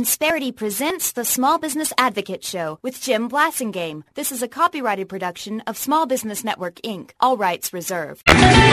Insperity presents the Small Business Advocate Show with Jim Blasingame. This is a copyrighted production of Small Business Network, Inc. All rights reserved.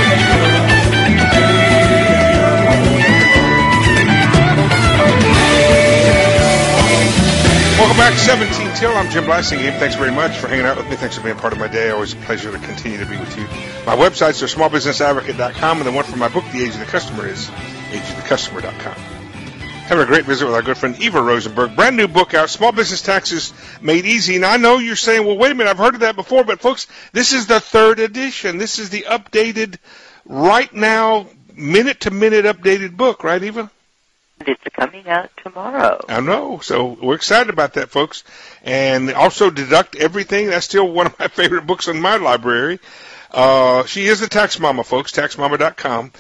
Welcome back, 17 Till. I'm Jim Blasingame. Thanks very much for hanging out with me. Thanks for being part of my day. Always a pleasure to continue to be with you. My websites are smallbusinessadvocate.com, and the one for my book, The Age of the Customer, is ageofthecustomer.com. Having a great visit with our good friend Eva Rosenberg. Brand new book out, Small Business Taxes Made Easy. And I know you're saying, well, wait a minute, I've heard of that before. But, folks, this is the third edition. This is the updated, right now, minute-to-minute updated book. Right, Eva? It's coming out tomorrow. I know. So we're excited about that, folks. And also Deduct Everything. That's still one of my favorite books in my library. She is the Tax Mama, folks, taxmama.com.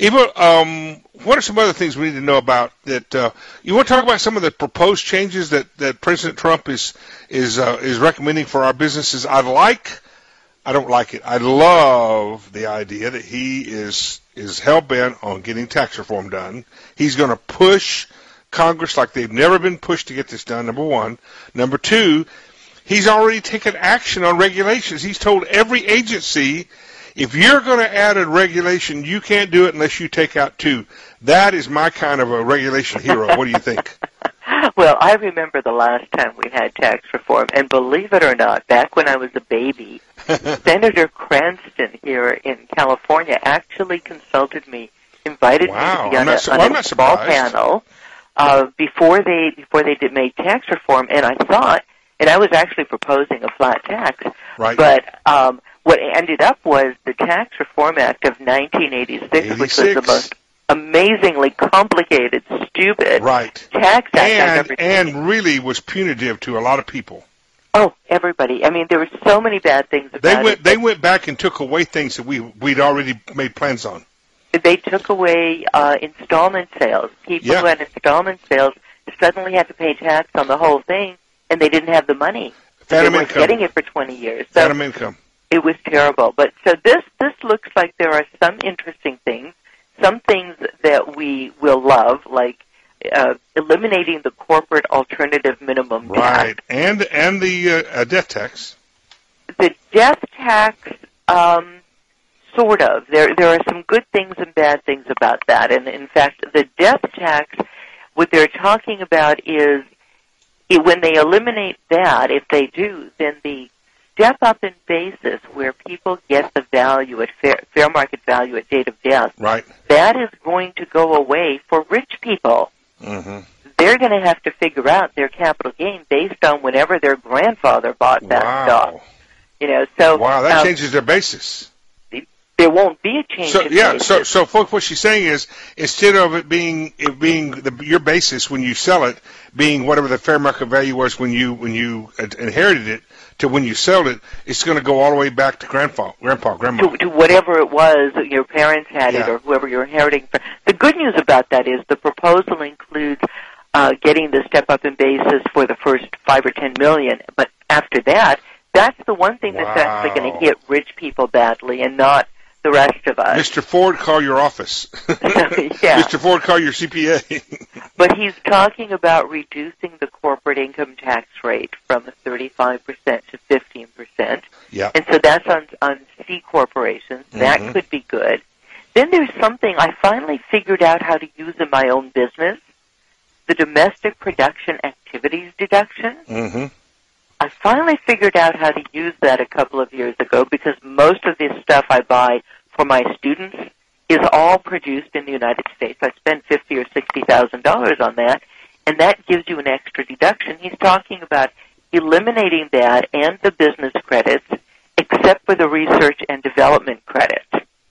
Eva, what are some other things we need to know about that? You want to talk about some of the proposed changes that President Trump is recommending for our businesses? I don't like it. I love the idea that he is hell-bent on getting tax reform done. He's going to push Congress like they've never been pushed to get this done, number one. Number two, he's already taken action on regulations. He's told every agency, if you're going to add a regulation, you can't do it unless you take out two. That is my kind of a regulation hero. What do you think? Well, I remember the last time we had tax reform, and believe it or not, back when I was a baby, Senator Cranston here in California actually consulted me, invited me to be on a small panel before they made tax reform, and I thought, and I was actually proposing a flat tax, right. But what ended up was the Tax Reform Act of 1986, which was the most amazingly complicated, stupid tax act and really was punitive to a lot of people. Oh, everybody. I mean, there were so many bad things about it. They went back and took away things that we'd already made plans on. They took away installment sales. People who had installment sales suddenly had to pay tax on the whole thing, and they didn't have the money. Phantom they income. weren't getting it for 20 years. So Phantom income. It was terrible. But so this looks like there are some interesting things, some things that we will love, like eliminating the corporate alternative minimum tax. Right, and the death tax. The death tax, sort of. There are some good things and bad things about that. And in fact, the death tax, what they're talking about is when they eliminate that, if they do, then the step up in basis where people get the value at fair market value at date of death, right, that is going to go away for rich people. Mm-hmm. They're going to have to figure out their capital gain based on whenever their grandfather bought that stock. So that changes their basis. There won't be a change. So folks, what she's saying is, instead of it being your basis when you sell it being whatever the fair market value was when you inherited it, to when you sell it, it's going to go all the way back to grandpa, grandma. To whatever it was that your parents had it or whoever you're inheriting. The good news about that is the proposal includes getting the step up in basis for the first 5 or 10 million. But after that, that's the one thing that's actually going to hit rich people badly and not the rest of us. Mr. Ford, call your office. Mr. Ford, call your CPA. But he's talking about reducing the corporate income tax rate from 35% to 15%. Yeah. And so that's on C corporations. That could be good. Then there's something I finally figured out how to use in my own business, the domestic production activities deduction. Mm-hmm. I finally figured out how to use that a couple of years ago because most of this stuff I buy for my students is all produced in the United States. I spend $50,000 or $60,000 on that, and that gives you an extra deduction. He's talking about eliminating that and the business credits, except for the research and development credit.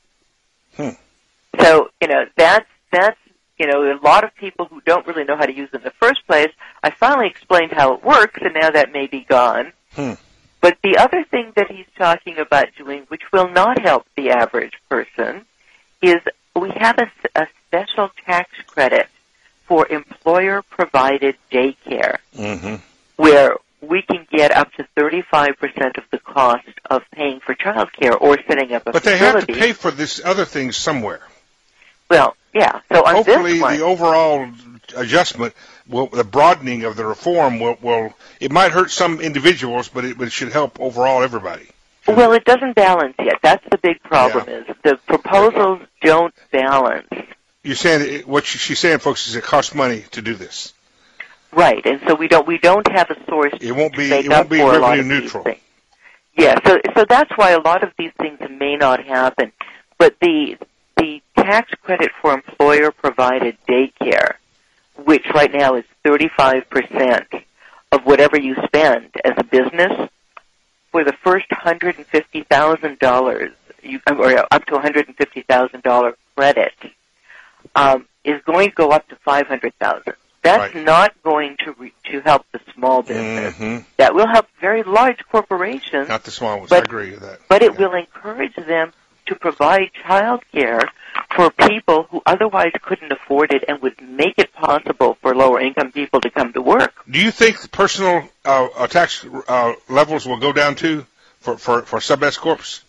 So that's a lot of people who don't really know how to use it in the first place. I finally explained how it works, and now that may be gone. But the other thing that he's talking about doing, which will not help the average person, is we have a special tax credit for employer-provided daycare, where we can get up to 35% of the cost of paying for child care or setting up a facility. But they have to pay for this other thing somewhere. Well, yeah. So on hopefully this one, the overall adjustment the broadening of the reform will it might hurt some individuals, but it should help overall everybody. Well, it doesn't balance yet. That's the big problem. Is the proposals don't balance. You're saying what she's saying, folks, is it costs money to do this. Right, and so we don't have a source. It won't be revenue revenue neutral. Yeah, so that's why a lot of these things may not happen. But the tax credit for employer-provided daycare, which right now is 35% of whatever you spend as a business, for the first $150,000, or up to $150,000 credit, is going to go up to $500,000. That's right. Not going to help the small business. Mm-hmm. That will help very large corporations. Not the small ones. I agree with that. But it will encourage them to provide child care for people who otherwise couldn't afford it, and would make it possible for lower-income people to come to work. Do you think personal tax levels will go down too for sub-S corps?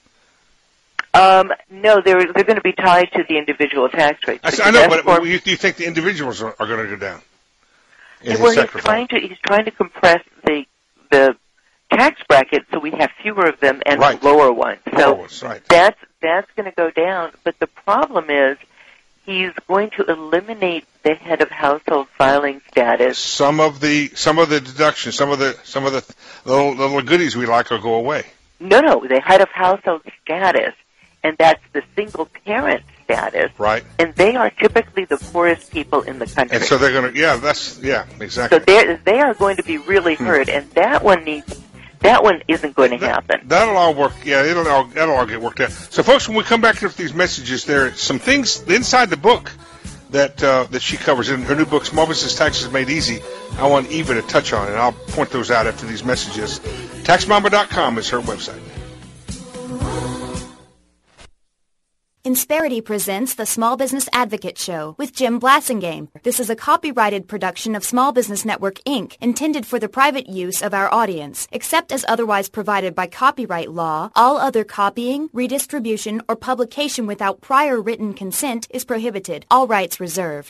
No, they're going to be tied to the individual tax rate. I know, but do you think the individuals are going to go down? Well, he's trying to compress the tax bracket so we have fewer of them and lower ones. So that's going to go down. But the problem is he's going to eliminate the head of household filing status. Some of the deductions, some of the little goodies we like will go away. No, the head of household status, and that's the single parent status. Right. And they are typically the poorest people in the country. And so they're going to, exactly. So they are going to be really hurt, and that one isn't going to happen. That'll all work. Yeah, that'll all get worked out. So, folks, when we come back to these messages, there are some things inside the book that she covers in her new book, Small Business Taxes Made Easy. I want Eva to touch on, and I'll point those out after these messages. TaxMama.com is her website. Insperity presents the Small Business Advocate Show with Jim Blasingame. This is a copyrighted production of Small Business Network, Inc., intended for the private use of our audience. Except as otherwise provided by copyright law, all other copying, redistribution, or publication without prior written consent is prohibited. All rights reserved.